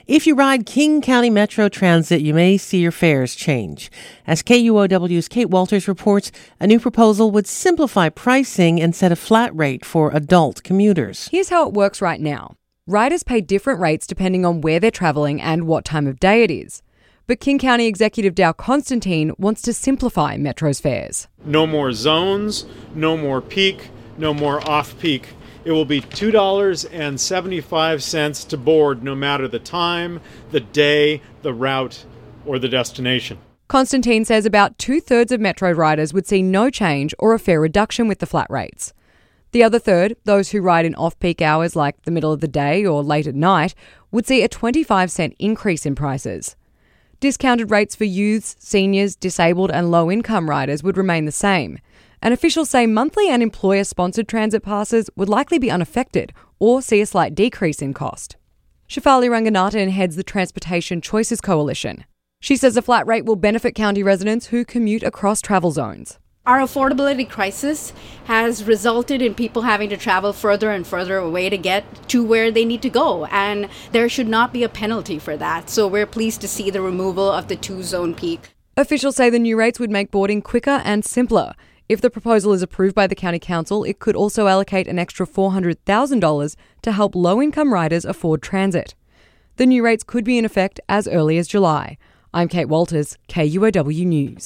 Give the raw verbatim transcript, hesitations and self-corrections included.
If you ride King County Metro Transit, you may see your fares change. As K U O W's Kate Walters reports, a new proposal would simplify pricing and set a flat rate for adult commuters. Here's how it works right now. Riders pay different rates depending on where they're travelling and what time of day it is. But King County Executive Dow Constantine wants to simplify Metro's fares. No more zones, no more peak, no more off-peak. It will be two dollars and seventy-five cents to board no matter the time, the day, the route, or the destination. Constantine says about two-thirds of Metro riders would see no change or a fare reduction with the flat rates. The other third, those who ride in off-peak hours like the middle of the day or late at night, would see a twenty-five cent increase in prices. Discounted rates for youths, seniors, disabled and low-income riders would remain the same. And officials say monthly and employer-sponsored transit passes would likely be unaffected or see a slight decrease in cost. Shefali Ranganathan heads the Transportation Choices Coalition. She says a flat rate will benefit county residents who commute across travel zones. Our affordability crisis has resulted in people having to travel further and further away to get to where they need to go, and there should not be a penalty for that. So we're pleased to see the removal of the two-zone peak. Officials say the new rates would make boarding quicker and simpler. If the proposal is approved by the County Council, it could also allocate an extra four hundred thousand dollars to help low-income riders afford transit. The new rates could be in effect as early as July. I'm Kate Walters, K U O W News.